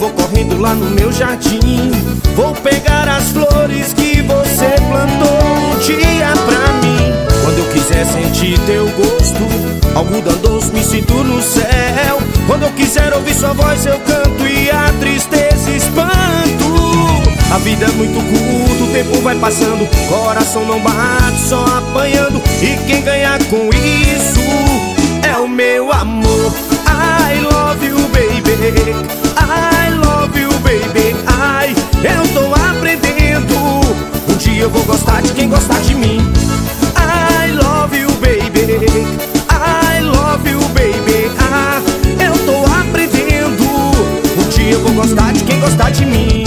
vou correndo lá no meu jardim. Vou pegar as flores que você plantou um dia pra mim. Quando eu quiser sentir teu gosto, algodão doce me sinto no céu. Quando eu quiser ouvir sua voz eu canto e a tristeza espanto. A vida é muito curta, o tempo vai passando, coração não bate, só apanhando. E quem ganha com isso é o meu amor. I love you, baby. I love you, baby. Ai, eu tô aprendendo. Um dia eu vou gostar de quem gostar de mim. I love you, baby. I love you, baby. Ah, eu tô aprendendo. Um dia eu vou gostar de quem gostar de mim.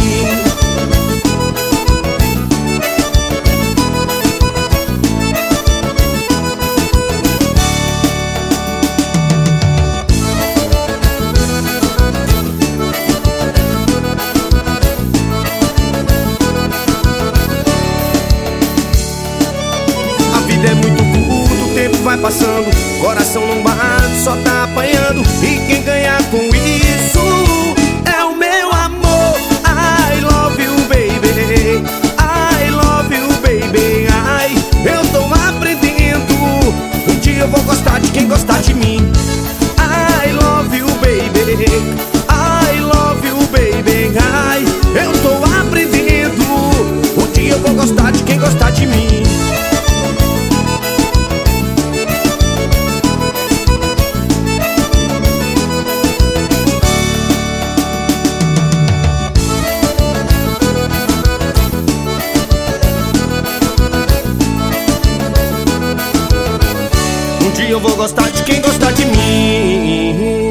É muito curto, o tempo vai passando, coração não bate, só tá apanhando. E quem ganha com isso é o meu amor. I love you, baby. I love you, baby. Ai, eu tô aprendendo. Um dia eu vou gostar de quem gostar de mim. I love you, baby. I love you, baby. Ai, eu tô aprendendo. Um dia eu vou gostar de quem gostar de mim. Um dia eu vou gostar de quem gostar de mim.